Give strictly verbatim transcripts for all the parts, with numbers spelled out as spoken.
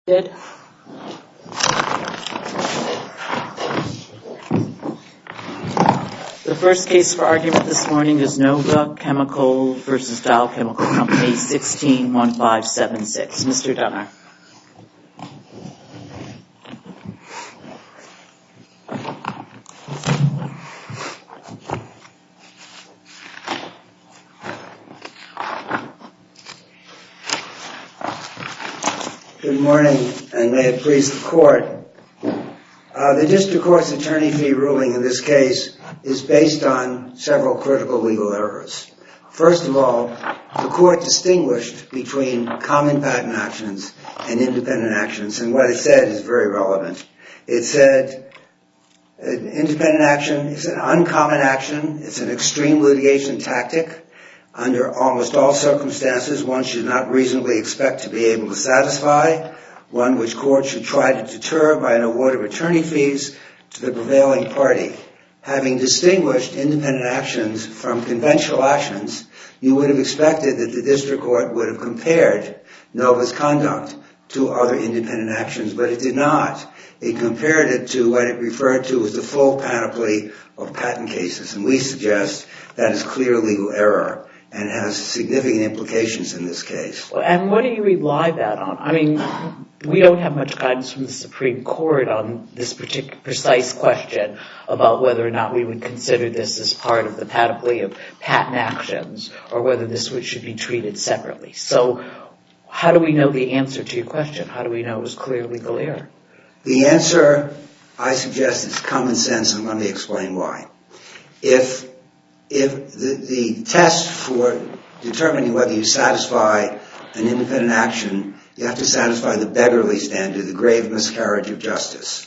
Did. The first case for argument this morning is Nova Chemical versus Dow Chemical Company, sixteen one five seven six. Mister Dunner. Good morning, and may it please the court. Uh, the district court's attorney fee ruling in this case is based on several critical legal errors. First of all, the court distinguished between common patent actions and independent actions, and what it said is very relevant. It said an independent action is an uncommon action, it's an extreme litigation tactic. Under almost all circumstances, one should not reasonably expect to be able to satisfy, one which courts should try to deter by an award of attorney fees to the prevailing party. Having distinguished independent actions from conventional actions, you would have expected that the district court would have compared Nova's conduct to other independent actions, but it did not. It compared it to what it referred to as the full panoply of patent cases, and we suggest that is clear legal error and has significant implications in this case. And what do you rely that on? I mean, we don't have much guidance from the Supreme Court on this particular precise question about whether or not we would consider this as part of the panoply of patent actions or whether this should be treated separately. So how do we know the answer to your question? How do we know it was clear legal error? The answer, I suggest, is common sense, and let me explain why. If If the, the test for determining whether you satisfy an independent action, you have to satisfy the beggarly standard, the grave miscarriage of justice.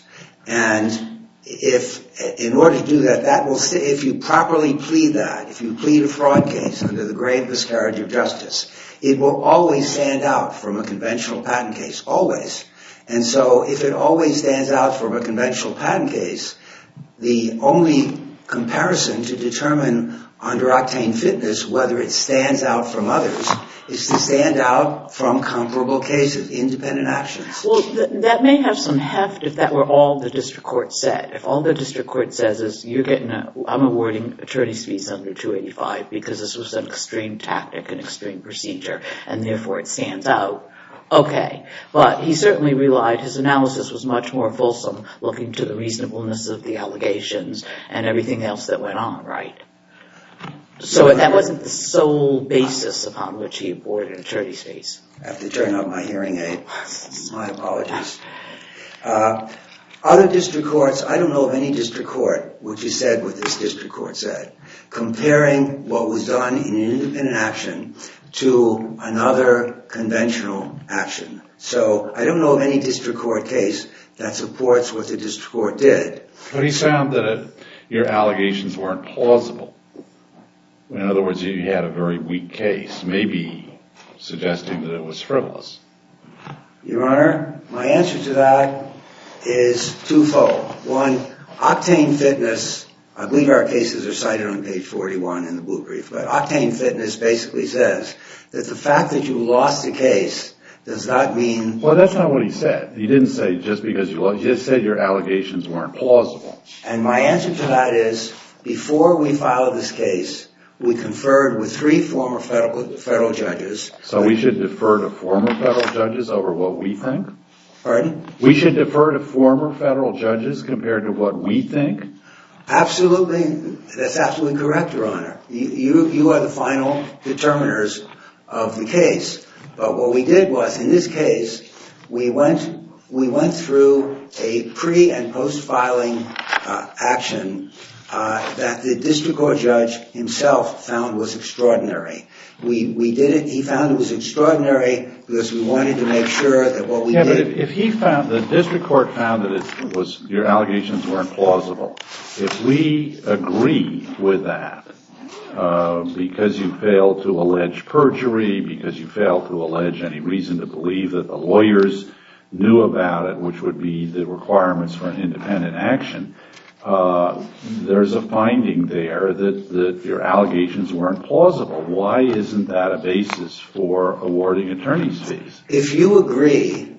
And if, in order to do that, that will, if you properly plead that, if you plead a fraud case under the grave miscarriage of justice, it will always stand out from a conventional patent case, always. And so if it always stands out from a conventional patent case, the only comparison to determine under Octane Fitness whether it stands out from others is to stand out from comparable cases, independent actions. Well, th- that may have some heft if that were all the district court said. If all the district court says is you're getting a, I'm awarding attorney's fees under two eighty-five because this was an extreme tactic, an extreme procedure, and therefore it stands out. Okay, but he certainly relied, his analysis was much more fulsome, looking to the reasonableness of the allegations and everything else that went on, right? So that wasn't the sole basis upon which he awarded attorney's fees. I have to turn up my hearing aid. My apologies. Uh, other district courts, I don't know of any district court which has said what this district court said, comparing what was done in an independent action to another conventional action. So I don't know of any district court case that supports what the district court did. But he found that it, your allegations weren't plausible. In other words, you had a very weak case, maybe suggesting that it was frivolous. Your Honor, my answer to that is twofold. One, Octane Fitness, I believe our cases are cited on page forty-one in the blue brief, but Octane Fitness basically says that the fact that you lost a case does not mean... Well, that's not what he said. He didn't say just because you lost, he just said your allegations weren't plausible. And my answer to that is, before we filed this case, we conferred with three former federal, federal judges. So we should defer to former federal judges over what we think? Pardon? We should defer to former federal judges compared to what we think? Absolutely. That's absolutely correct, Your Honor. You, you, you are the final determiners of the case. But what we did was, in this case, we went, we went through a pre- and post-filing uh, action uh, that the district court judge himself found was extraordinary. We we did it, he found it was extraordinary because we wanted to make sure that what we yeah, did... Yeah, but if, if he found, the district court found that it was, your allegations weren't plausible, if we agree with that, uh, because you failed to allege perjury, because you failed to allege any reason to believe that the lawyers knew about it, which would be the requirements for an independent action, uh, there's a finding there that, that your allegations weren't plausible. Why isn't that a basis for awarding attorney's fees? If you agree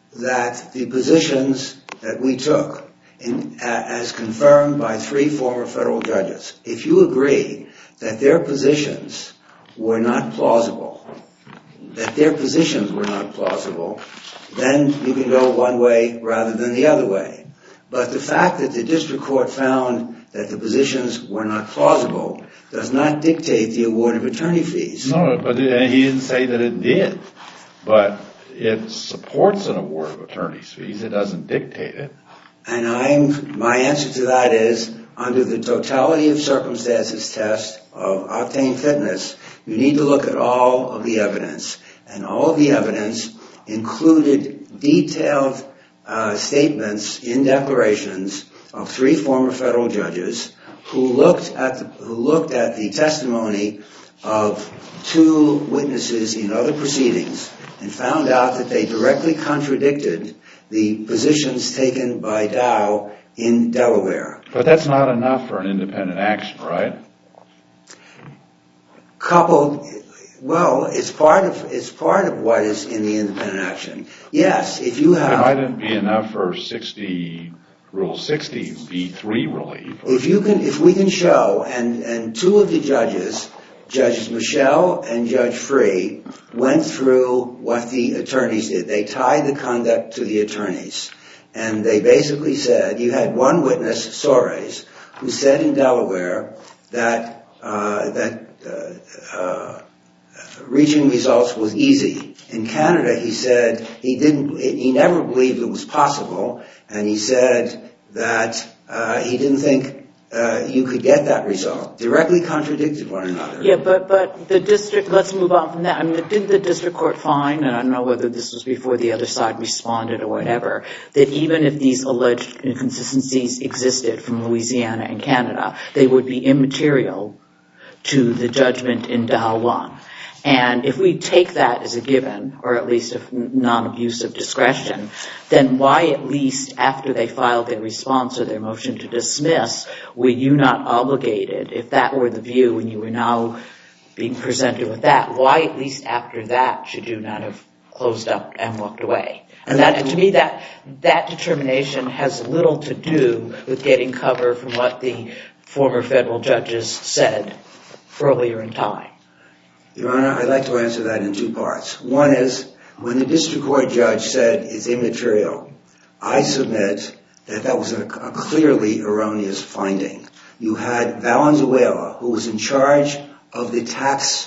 that the positions that we took, in, as confirmed by three former federal judges, if you agree that their positions were not plausible, that their positions were not plausible, then you can go one way rather than the other way. But the fact that the district court found that the positions were not plausible does not dictate the award of attorney fees. No, but he didn't say that it did. But it supports an award of attorney's fees. It doesn't dictate it. And I'm, my answer to that is, under the totality of circumstances test of octane fitness, you need to look at all of the evidence. And all of the evidence included detailed uh, statements in declarations of three former federal judges who looked at the, who looked at the testimony of two witnesses in other proceedings and found out that they directly contradicted the positions taken by Dow in Delaware. But that's not enough for an independent action, right? Coupled, well, it's part of it's part of what is in the independent action. Yes, if you have, it mightn't be enough for sixty Rule sixty B three relief. If you can, if we can show, and and two of the judges, Judges Michel and Judge Free, went through what the attorneys did. They tied the conduct to the attorneys. And they basically said, you had one witness, Soares, who said in Delaware that uh, that uh, uh, reaching results was easy. In Canada, he said he didn't, he never believed it was possible, and he said that uh, he didn't think Uh, you could get that result. Directly contradicted one another. Yeah, but but the district, let's move on from that. I mean, didn't the district court find, and I don't know whether this was before the other side responded or whatever, that even if these alleged inconsistencies existed from Louisiana and Canada, they would be immaterial to the judgment in Dow one. And if we take that as a given, or at least a non-abuse of discretion, then why at least after they filed their response or their motion to dismiss, were you not obligated, if that were the view and you were now being presented with that, why at least after that should you not have closed up and walked away? And that, to me, that that determination has little to do with getting cover from what the former federal judges said earlier in time. Your Honor, I'd like to answer that in two parts. One is, when the district court judge said it's immaterial, I submit that that was a, a clearly erroneous finding. You had Valenzuela, who was in charge of the tax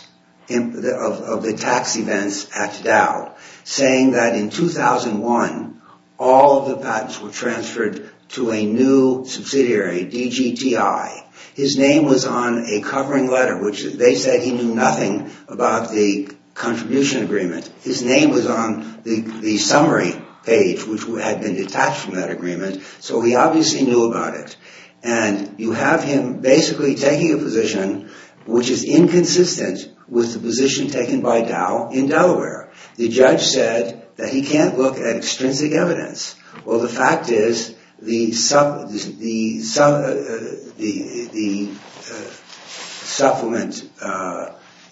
of, of the tax events at Dow, saying that in two thousand one, all of the patents were transferred to a new subsidiary, D G T I. His name was on a covering letter, which they said he knew nothing about the contribution agreement. His name was on the, the summary page, which had been detached from that agreement, so he obviously knew about it. And you have him basically taking a position which is inconsistent with the position taken by Dow in Delaware. The judge said that he can't look at extrinsic evidence. Well, the fact is, the sub, the, the, sub, uh, the, the uh, supplement uh,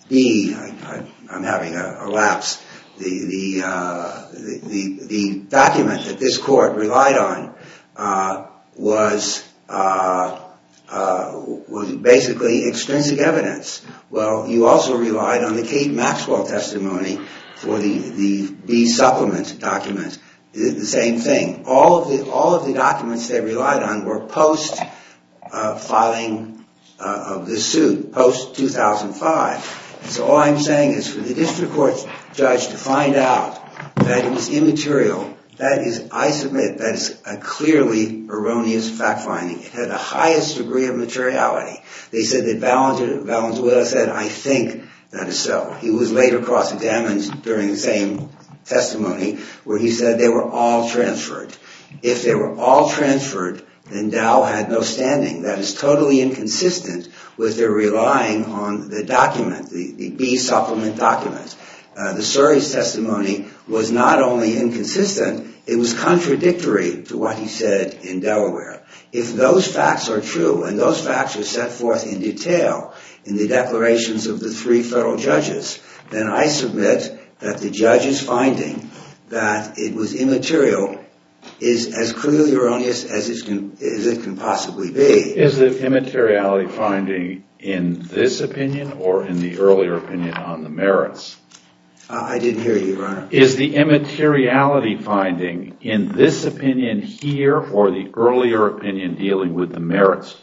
B, I, I, I'm having a, a lapse. The the, uh, the the the document that this court relied on uh, was uh, uh, was basically extrinsic evidence. Well, you also relied on the Kate Maxwell testimony for the the B supplement document. The same thing. All of the all of the documents they relied on were post uh, filing uh, of the suit, post two thousand five. So all I'm saying is, for the district court judge to find out that it was immaterial, that is, I submit, that is a clearly erroneous fact finding. It had the highest degree of materiality. They said that Valenzuela said, "I think that is so." He was later cross-examined during the same testimony where he said they were all transferred. If they were all transferred, then Dow had no standing. That is totally inconsistent with their relying on the document, the, the B supplement document. Uh, the Suri's testimony was not only inconsistent, it was contradictory to what he said in Delaware. If those facts are true, and those facts are set forth in detail in the declarations of the three federal judges, then I submit that the judge's finding that it was immaterial is as clearly erroneous as it can, as it can possibly be. Is the immateriality finding in this opinion or in the earlier opinion on the merits? Uh, I didn't hear you, Your Honor. Is the immateriality finding in this opinion here or the earlier opinion dealing with the merits?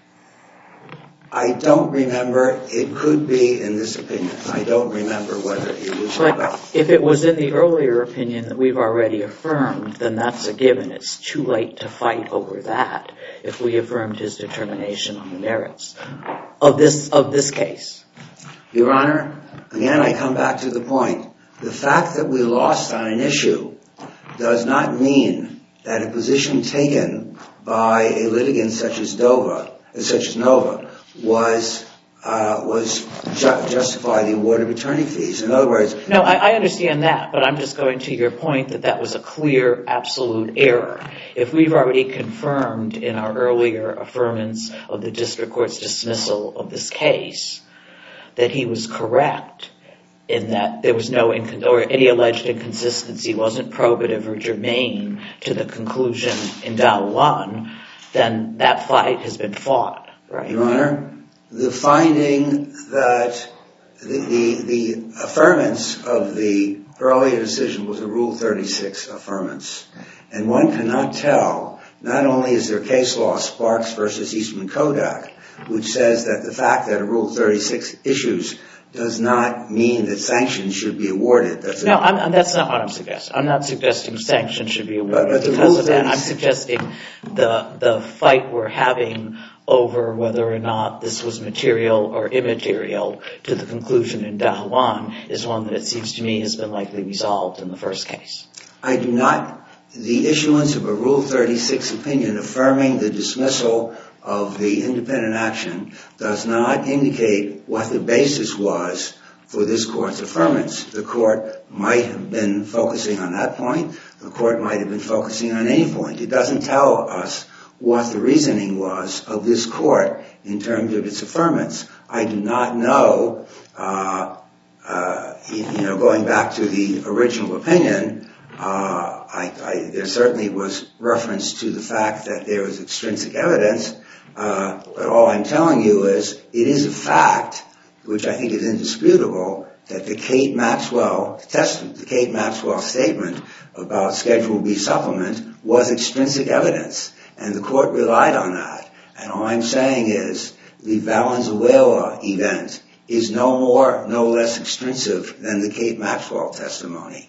I don't remember. It could be in this opinion. I don't remember whether it was. But if it was in the earlier opinion that we've already affirmed, then that's a given. It's too late to fight over that if we affirmed his determination on the merits of this of this case. Your Honor, again, I come back to the point. The fact that we lost on an issue does not mean that a position taken by a litigant such as Dova, such as Nova, was uh, was ju- justify the award of attorney fees. In other words, no, I, I understand that, but I'm just going to your point that that was a clear, absolute error. If we've already confirmed in our earlier affirmance of the district court's dismissal of this case that he was correct in that there was no incon- or any alleged inconsistency wasn't probative or germane to the conclusion in Dawan, then that fight has been fought. Right. Your Honor, the finding that the, the, the affirmance of the earlier decision was a Rule thirty-six affirmance. And one cannot tell, not only is there case law, Sparks versus Eastman Kodak, which says that the fact that a Rule thirty-six issues does not mean that sanctions should be awarded. That's no, I'm, that's not what I'm suggesting. I'm not suggesting sanctions should be awarded but, but because of that. I'm suggesting the the fight we're having over whether or not this was material or immaterial to the conclusion in Dawan is one that it seems to me has been likely resolved in the first case. I do not, the issuance of a Rule thirty-six opinion affirming the dismissal of the independent action does not indicate what the basis was for this court's affirmance. The court might have been focusing on that point. The court might have been focusing on any point. It doesn't tell us what the reasoning was of this court in terms of its affirmance. I do not know, uh, uh, you know, going back to the original opinion, uh, I, I, there certainly was reference to the fact that there was extrinsic evidence, uh, but all I'm telling you is it is a fact, which I think is indisputable, that the Kate Maxwell test, the Kate Maxwell statement about Schedule B supplement was extrinsic evidence. And the court relied on that. And all I'm saying is the Valenzuela event is no more, no less extrinsic than the Kate Maxwell testimony.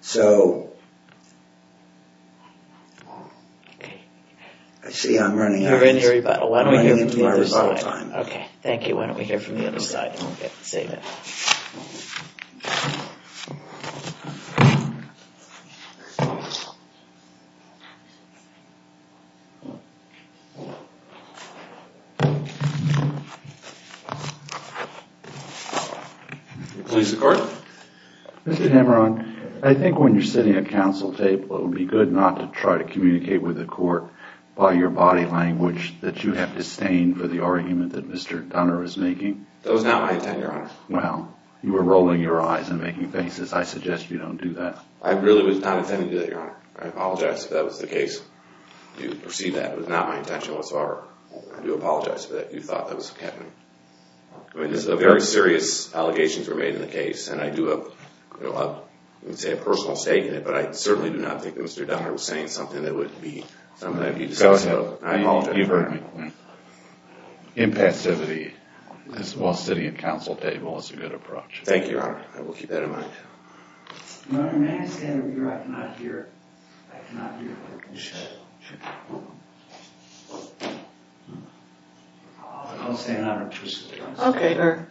So I see I'm running out. You're in your rebuttal. Why don't we hear from the other side? Time. Okay, thank you. Why don't we hear from the other side and we'll get to save it. Please, the court. Mister Hammeron, I think when you're sitting at counsel table, it would be good not to try to communicate with the court by your body language that you have disdain for the argument that Mister Dunner is making. That was not my intent, Your Honor. Well, you were rolling your eyes and making faces. I suggest you don't do that. I really was not intending to do that, Your Honor. I apologize if that was the case. You perceive that. It was not my intention whatsoever. I do apologize for that. You thought that was happening. I mean, this is a very serious allegations were made in the case, and I do have, you know, a, I would say a personal stake in it, but I certainly do not think that Mister Dunner was saying something that would be something that would be discussed. Go ahead. I apologize. You've heard me. Impassivity is, while sitting at counsel table is a good approach. Thank you, Your Honor. I will keep that in mind. Your Honor, may I stand over here? I cannot hear. I cannot hear. I'll stand on it. Okay, or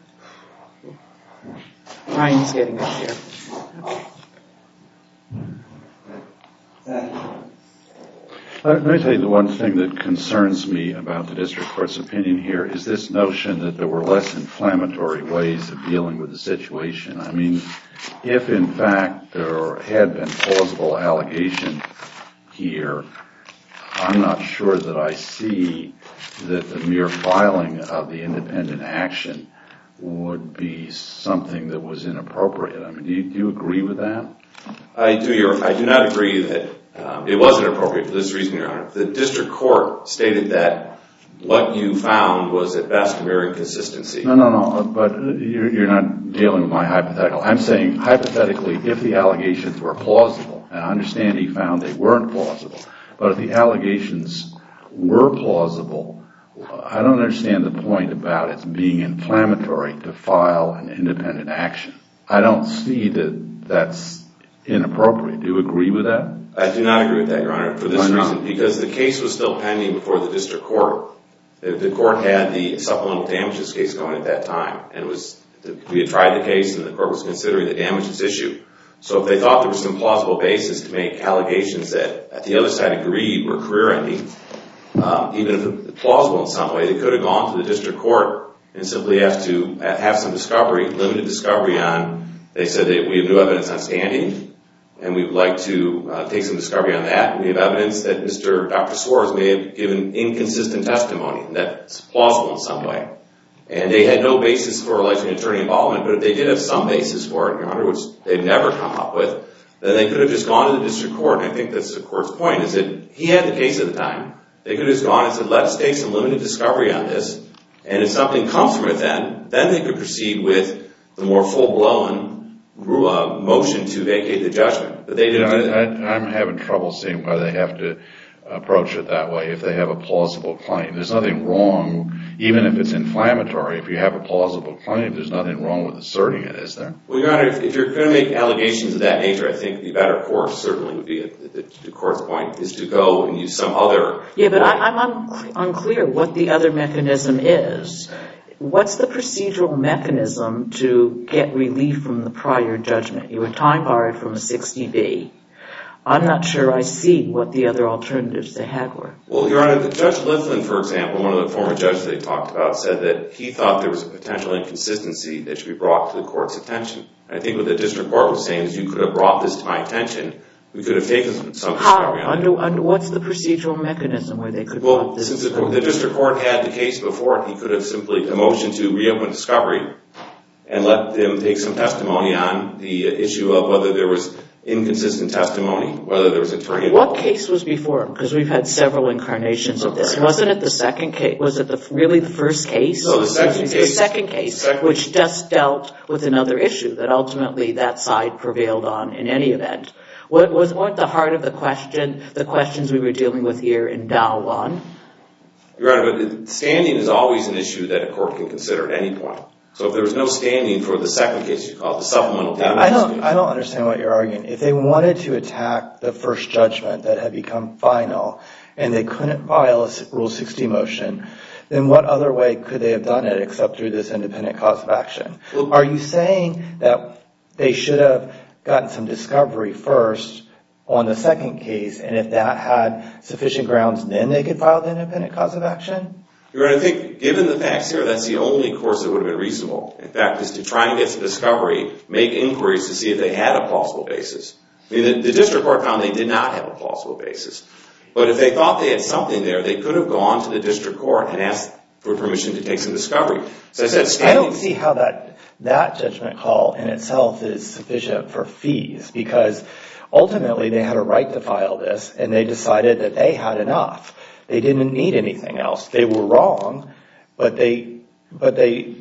Ryan's getting up here. Okay. Thank you. Let me tell you the one thing that concerns me about the district court's opinion here is this notion that there were less inflammatory ways of dealing with the situation. I mean, if in fact there had been plausible allegation here, I'm not sure that I see that the mere filing of the independent action would be something that was inappropriate. I mean, do you, do you agree with that? I do. Your, I do not agree that um, it wasn't appropriate for this reason, Your Honor. The district court stated that what you found was at best a mere inconsistency. No, no, no. But you're, you're not dealing with my hypothetical. I'm saying hypothetically, if the allegations were plausible, and I understand he found they weren't plausible, but if the allegations were plausible, I don't understand the point about it being inflammatory to file an independent action. I don't see that that's inappropriate. Do you agree with that? I do not agree with that, Your Honor, for this reason. Because the case was still pending before the district court. The court had the supplemental damages case going at that time. And it was we had tried the case, and the court was considering the damages issue. So if they thought there was some plausible basis to make allegations that the other side agreed were career-ending, um, even if it's plausible in some way, they could have gone to the district court and simply have to have some discovery, limited discovery on, they said that we have new evidence on standing, and we would like to uh, take some discovery on that. We have evidence that Mister Doctor Suarez may have given inconsistent testimony, and that's plausible in some way. And they had no basis for alleging attorney involvement, but if they did have some basis for it, Your Honor, which they've never come up with, then they could have just gone to the district court. And I think that's the court's point, is that he had the case at the time. They could have just gone and said, let's take some limited discovery on this, and if something comes from it then, then they could proceed with the more full-blown Uh, motion to vacate the judgment, but they didn't yeah, do that. I, I'm having trouble seeing why they have to approach it that way if they have a plausible claim. There's nothing wrong, even if it's inflammatory, if you have a plausible claim, there's nothing wrong with asserting it, is there? Well, Your Honor, if, if you're going to make allegations of that nature, I think the better course certainly would be, at the, the court's point, is to go and use some other... Yeah, but I, I'm un- unclear what the other mechanism is. What's the procedural mechanism to get relief from the prior judgment? You were time barred from a sixty B. I'm not sure I see what the other alternatives they had were. Well, Your Honor, Judge Liflin, for example, one of the former judges they talked about, said that he thought there was a potential inconsistency that should be brought to the court's attention. And I think what the district court was saying is you could have brought this to my attention. We could have taken some discovery How? on Under, it. under what's the procedural mechanism where they could Well, brought this? since the, the district court had the case before it, he could have simply a motion to reopen discovery and let them take some testimony on the issue of whether there was inconsistent testimony, whether there was attorney involvement. What case was before him? Because we've had several incarnations of this. Wasn't it the second case? Was it the, really the first case? No, the second case. case. The second case, second. which just dealt with another issue that ultimately that side prevailed on in any event. What was what the heart of the question, the questions we were dealing with here in Dow one? Your Honor, but standing is always an issue that a court can consider at any point. So if there was no standing for the second case, you call it the supplemental damages I don't, case. I don't understand what you're arguing. If they wanted to attack the first judgment that had become final and they couldn't file a Rule sixty motion, then what other way could they have done it except through this independent cause of action? Well, Are you saying that they should have gotten some discovery first on the second case, and if that had sufficient grounds, then they could file the independent cause of action? Your Honor, I think given the facts here, that's the only course that would have been reasonable. In fact, is to try and get some discovery, make inquiries to see if they had a plausible basis. I mean, the, the district court found they did not have a plausible basis. But if they thought they had something there, they could have gone to the district court and asked for permission to take some discovery. So I said, standing, I don't see how that that judgment call in itself is sufficient for fees, because ultimately they had a right to file this, and they decided that they had enough. They didn't need anything else. They were wrong, but they but they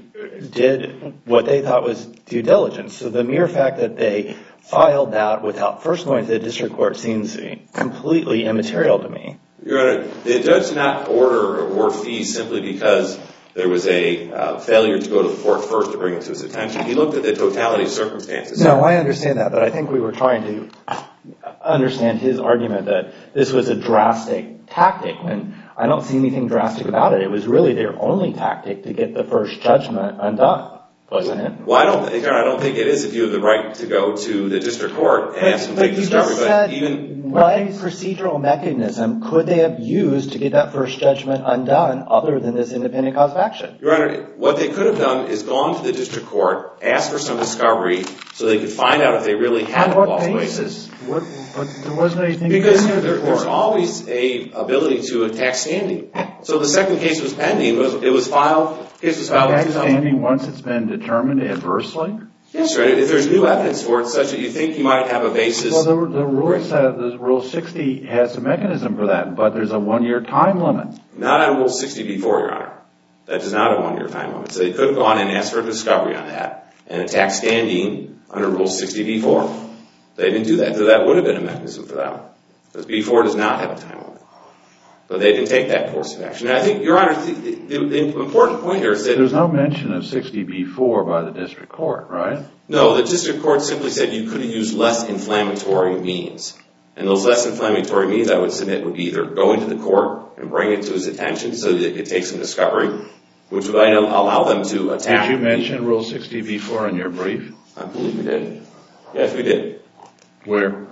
did what they thought was due diligence. So the mere fact that they filed that without first going to the district court seems completely immaterial to me. Your Honor, the judge did not order or award fees simply because there was a uh, failure to go to the court first to bring it to his attention. He looked at the totality of circumstances. No, I understand that, but I think we were trying to understand his argument that this was a drastic tactic, and I don't see anything drastic about it. It was really their only tactic to get the first judgment undone, wasn't it? Well, I don't think, I don't think it is if you have the right to go to the district court and ask them to take discovery. But even what procedural mechanism could they have used to get that first judgment undone other than this independent cause of action? Your Honor, what they could have done is gone to the district court, asked for some discovery so they could find out if they really had a plausible basis. What, But there wasn't anything... Because there, there's always a ability to attack standing. So the second case was pending. It was, it was filed... Case was filed attack standing once it's been determined adversely? Yes, right. If there's new evidence for it, such that you think you might have a basis... Well, the, the, rules have, the Rule sixty has a mechanism for that, but there's a one-year time limit. Not on Rule sixty B four, Your Honor. That is not a one-year time limit. So they could have gone and asked for a discovery on that and attack standing under Rule sixty B four. They didn't do that, so that would have been a mechanism for them. Because B four does not have a time limit. But they didn't take that course of action. And I think, Your Honor, the, the, the important point here is that... There's no mention of sixty B four by the district court, right? No, the district court simply said you could have used less inflammatory means. And those less inflammatory means, I would submit, would be either go into the court and bring it to his attention so that they could take some discovery, which would allow them to attack... Did you mention Rule sixty B four in your brief? I believe we did. Yes, we did. Where?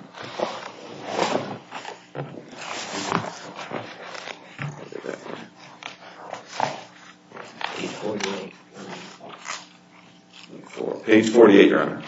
Page forty-eight. Page forty-eight, Your Honor.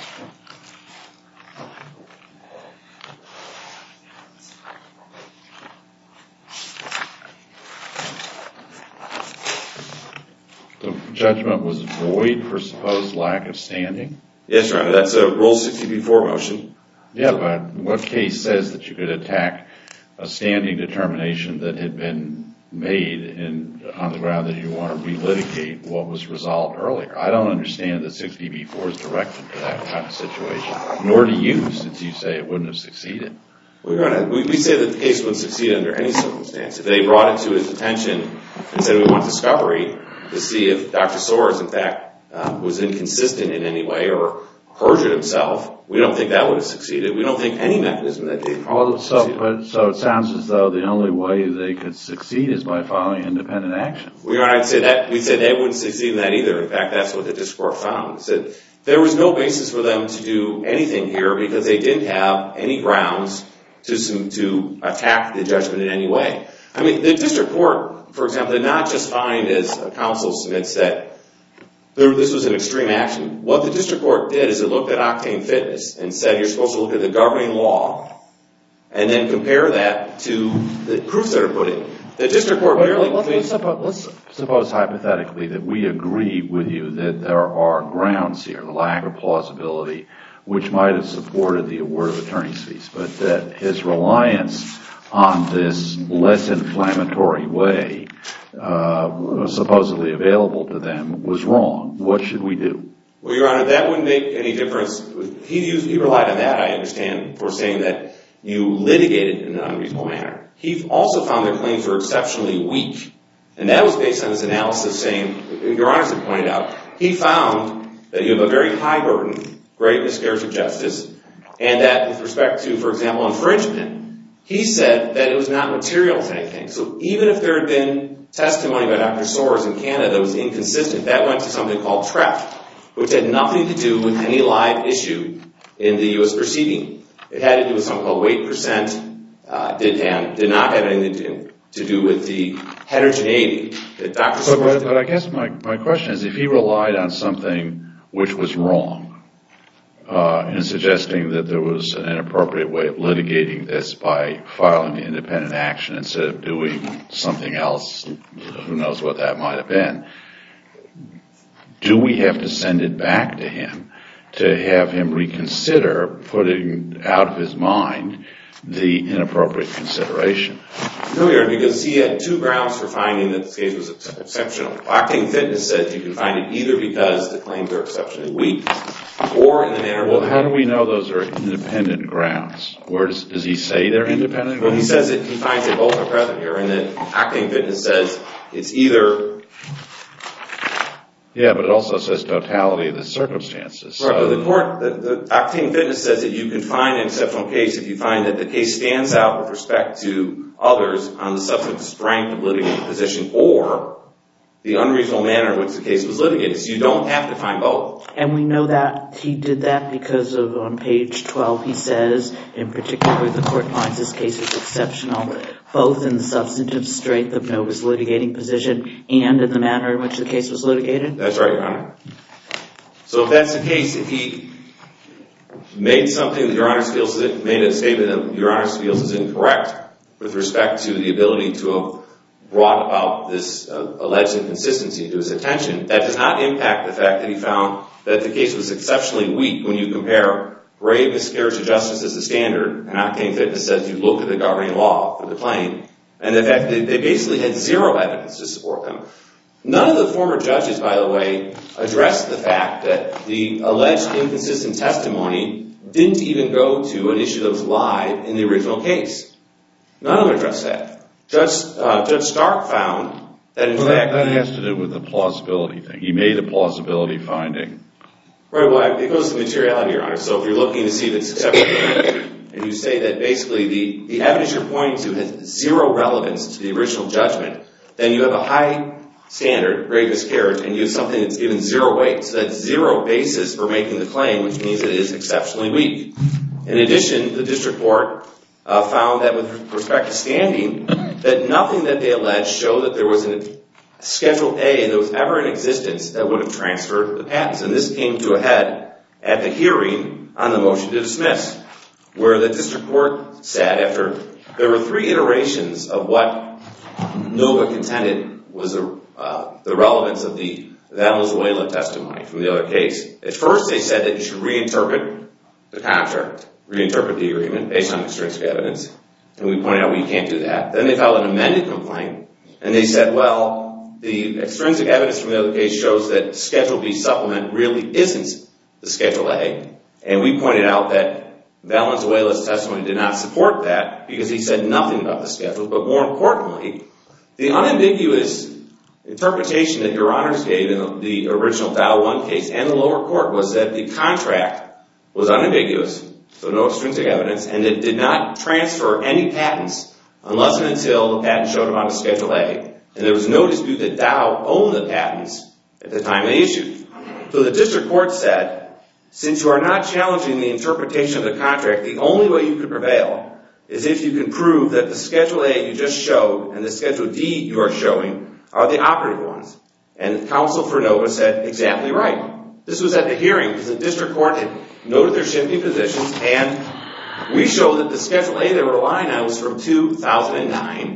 The judgment was void for supposed lack of standing? Yes, Your Honor. That's a Rule sixty B four motion. Yeah, but what case says that you could attack a standing determination that had been made in, on the ground that you want to relitigate what was resolved earlier? I don't understand that sixty B four is directed to that kind of situation, nor do you, since you say it wouldn't have succeeded. Well, Your Honor, we, we say that the case wouldn't succeed under any circumstance. If they brought it to his attention and said we want discovery to see if Doctor Soares, in fact, uh, was inconsistent in any way or perjured himself, we don't think that would have succeeded. We don't think any mechanism that they well, so, but, so it sounds as though the only way they could succeed is by following independent action. We are, I'd say that, we'd say they wouldn't succeed in that either. In fact, that's what the district court found. It said there was no basis for them to do anything here because they didn't have any grounds to, to attack the judgment in any way. I mean, the district court, for example, did not just find, as counsel submits, that there, this was an extreme action. What the district court did is it looked at Octane Fitness and said you're supposed to look at the governing law and then compare that to the proofs that are put in. The district court barely... Let's, let's, suppose, let's suppose hypothetically that we agree with you that there are grounds here, the lack of plausibility, which might have supported the award of attorney's fees, but that his reliance on this less inflammatory way uh, supposedly available to them was wrong. What should we do? Well, Your Honor, that wouldn't make any difference. He, used, he relied on that, I understand, for saying that you litigated in an unreasonable manner. He also found their claims were exceptionally weak, and that was based on his analysis saying, Your Honor has pointed out, he found that you have a very high burden, great miscarriage of justice, and that with respect to, for example, infringement, he said that it was not material to anything. So even if there had been testimony by Doctor Soares in Canada that was inconsistent, that went to something called T R E P, which had nothing to do with any live issue in the U S proceeding. It had to do with something called weight percent, uh, did, and did not have anything to, to do with the heterogeneity that Doctor Soares but, did. But I guess my, my question is, if he relied on something which was wrong, Uh, in suggesting that there was an inappropriate way of litigating this by filing the independent action instead of doing something else, who knows what that might have been, do we have to send it back to him to have him reconsider putting out of his mind the inappropriate consideration? No, Your Honor, because he had two grounds for finding that this case was ex- exceptional. Octane Fitness said you can find it either because the claims are exceptionally weak or in the manner of... Well, how do we know those are independent grounds? Where does, does he say they're independent grounds? Well, he says that he finds that both are present here, and that Octane Fitness says it's either... Yeah, but it also says totality of the circumstances. Right, so but the court, the, the Octane Fitness says that you can find an exceptional case if you find that the case stands out with respect to others on the substantive strength of litigating position or the unreasonable manner in which the case was litigated. So you don't have to find both. And we know that he did that because of, on page twelve, he says, in particular, the court finds this case is exceptional, both in the substantive strength of Nova's litigating position and in the manner in which the case was litigated? That's right, Your Honor. So if that's the case, if he made something that Your Honor feels is, made a statement that Your Honor feels is incorrect with respect to the ability to have brought about this uh, alleged inconsistency to his attention, that does not impact the fact that he found that the case was exceptionally weak when you compare grave miscarriage of justice as the standard, and Octane Fitness says you look at the governing law for the claim, and the fact that they basically had zero evidence to support them. None of the former judges, by the way, addressed the fact that the alleged inconsistent testimony didn't even go to an issue that was live in the original case. None of them addressed that. Judge, uh, Judge Stark found that in well, fact... That, that has to do with the plausibility thing. He made a plausibility finding. Right, well, it goes to materiality, Your Honor. So if you're looking to see if it's acceptable, and you say that basically the, the evidence you're pointing to has zero relevance to the original judgment, then you have a high standard, grave miscarriage, and you have something that's given zero weight. So that's zero basis for making the claim, which means it is exceptionally weak. In addition, the district court uh, found that with respect to standing, that nothing that they alleged showed that there was a Schedule A that was ever in existence that would have transferred the patents. And this came to a head at the hearing on the motion to dismiss, where the district court said after there were three iterations of what Nova contended was a, uh, the relevance of the Valenzuela testimony from the other case. At first they said that you should reinterpret the contract, reinterpret the agreement based on extrinsic evidence. And we pointed out we can't do that. Then they filed an amended complaint, and they said, well, the extrinsic evidence from the other case shows that Schedule B supplement really isn't the Schedule A. And we pointed out that Valenzuela's testimony did not support that because he said nothing about the schedule. But more importantly, the unambiguous interpretation that Your Honors gave in the original Dow one case and the lower court was that the contract was unambiguous, so no extrinsic evidence, and it did not transfer any patents unless and until the patent showed about a Schedule A. And there was no dispute that Dow owned the patents at the time they issued. So the district court said, since you are not challenging the interpretation of the contract, the only way you could prevail is if you can prove that the Schedule A you just showed and the Schedule D you are showing are the operative ones. And counsel for Nova said, exactly right. This was at the hearing because the district court had noted their shifting positions, and we showed that the Schedule A they were relying on was from two thousand nine.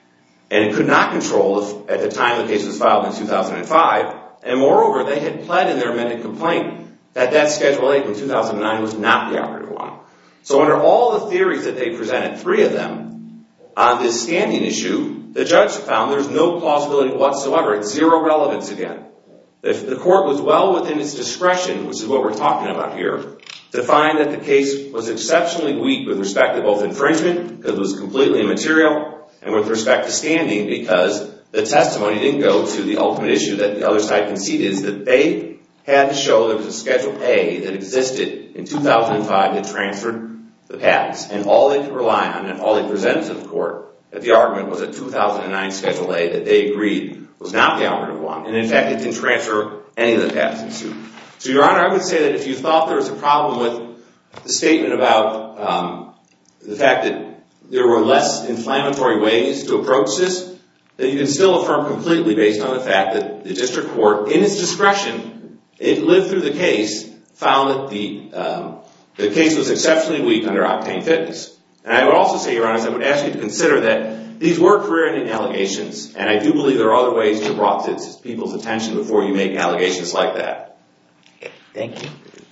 And it could not control if, at the time the case was filed in two thousand five. And moreover, they had pled in their amended complaint that that Schedule A from two thousand nine was not the operative one. So under all the theories that they presented, three of them, on this standing issue, the judge found there's no plausibility whatsoever. It's zero relevance again. If the court was well within its discretion, which is what we're talking about here, to find that the case was exceptionally weak with respect to both infringement, because it was completely immaterial, and with respect to standing, because the testimony didn't go to the ultimate issue that the other side conceded, is that they had to show there was a Schedule A that existed in two thousand five that transferred the patents. And all they could rely on and all they presented to the court at the argument was a two thousand nine Schedule A that they agreed was not the operative one. And in fact, it didn't transfer any of the patents in suit. So, Your Honor, I would say that if you thought there was a problem with the statement about um, the fact that there were less inflammatory ways to approach this, that you can still affirm completely based on the fact that the district court, in its discretion, it lived through the case, found that the um, the case was exceptionally weak under Octane Fitness. And I would also say, Your Honor, I would ask you to consider that these were career-ending allegations, and I do believe there are other ways to brought to people's attention before you make allegations like that. Thank you.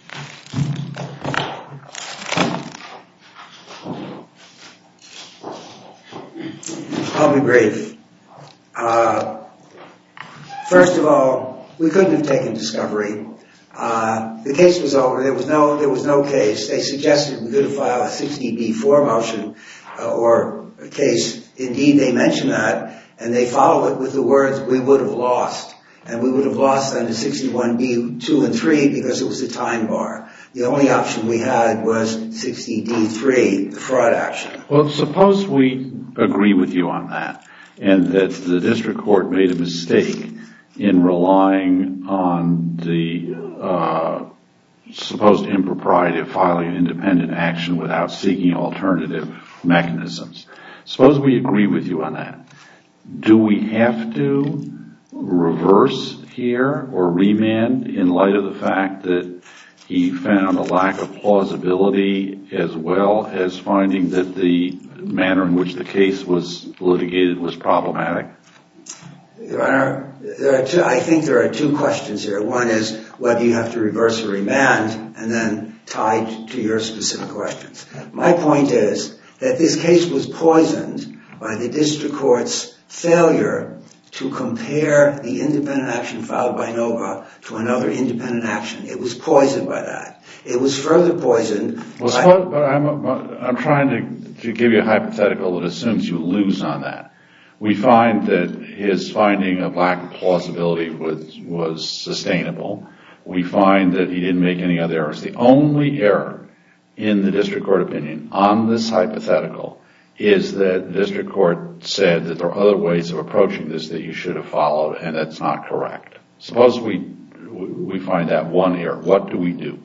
I'll be brief. Uh, first of all, we couldn't have taken discovery. Uh, the case was over. There was no, there was no case. They suggested we could have filed a sixty B four motion uh, or a case. Indeed, they mentioned that, and they followed it with the words, we would have lost. And we would have lost under sixty-one B two and three because it was a time bar. The only option we had was sixty D three, the fraud action. Well, suppose we agree with you on that, and that the district court made a mistake in relying on the uh, supposed impropriety of filing an independent action without seeking alternative mechanisms. Suppose we agree with you on that. Do we have to reverse here or remand in light of the fact that he found a lack of plausibility as well as finding that the manner in which the case was litigated was problematic? Your Honor, there are two, I think there are two questions here. One is whether you have to reverse or remand, and then tied to your specific questions. My point is that this case was poisoned by the district court's failure to compare the independent action filed by NOVA to another independent action. It was poisoned by that. It was further poisoned well, by... So, but I'm, I'm trying to, to give you a hypothetical that assumes you lose on that. We find that his finding of lack of plausibility was, was sustainable. We find that he didn't make any other errors. The only error in the district court opinion on this hypothetical is that the district court said that there are other ways of approaching this that you should have followed, and that's not correct. Suppose we, we find that one error. What do we do?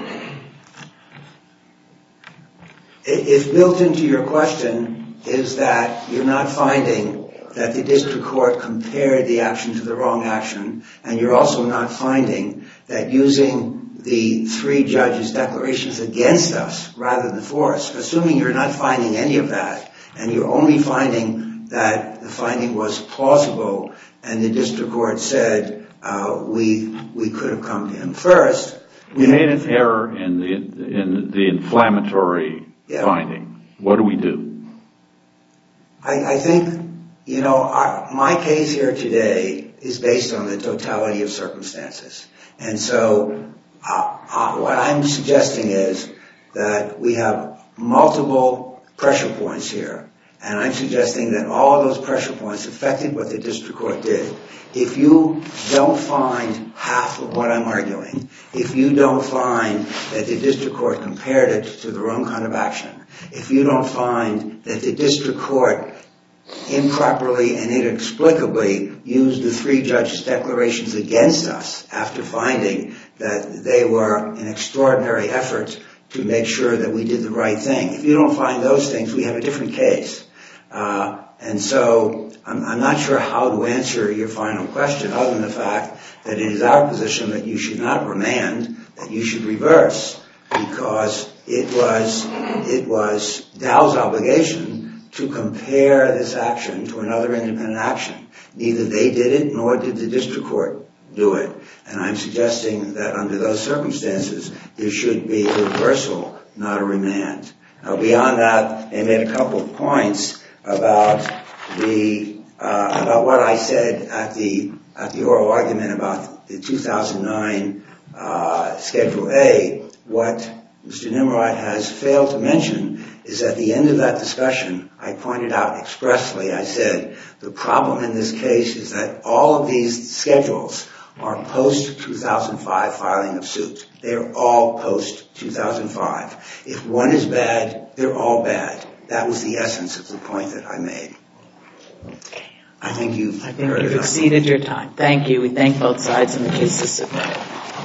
If built into your question is that you're not finding that the district court compared the action to the wrong action, and you're also not finding that using the three judges' declarations against us rather than for us, assuming you're not finding any of that, and you're only finding that the finding was plausible, and the district court said uh, we we could have come to him first. We made an error in the in the inflammatory yeah. finding. What do we do? I, I think. You know, our, my case here today is based on the totality of circumstances. And so uh, uh, what I'm suggesting is that we have multiple pressure points here. And I'm suggesting that all of those pressure points affected what the district court did. If you don't find half of what I'm arguing, if you don't find that the district court compared it to the wrong kind of action, if you don't find that the district court improperly and inexplicably used the three judges' declarations against us after finding that they were an extraordinary effort to make sure that we did the right thing. If you don't find those things, we have a different case. Uh, and so I'm, I'm not sure how to answer your final question other than the fact that it is our position that you should not remand, that you should reverse, because it was, it was Dow's obligation to compare this action to another independent action. Neither they did it, nor did the district court do it. And I'm suggesting that under those circumstances, there should be a reversal, not a remand. Now, beyond that, they made a couple of points about the uh, about what I said at the at the oral argument about the two thousand nine uh, Schedule A. What Mister Nimrod has failed to mention is at the end of that discussion, I pointed out expressly, I said, the problem in this case is that all of these schedules are post two thousand five filing of suit. They're all post two thousand five. If one is bad, they're all bad. That was the essence of the point that I made. I think you've, I think you've exceeded your time. Thank you. We thank both sides, and the case is submitted.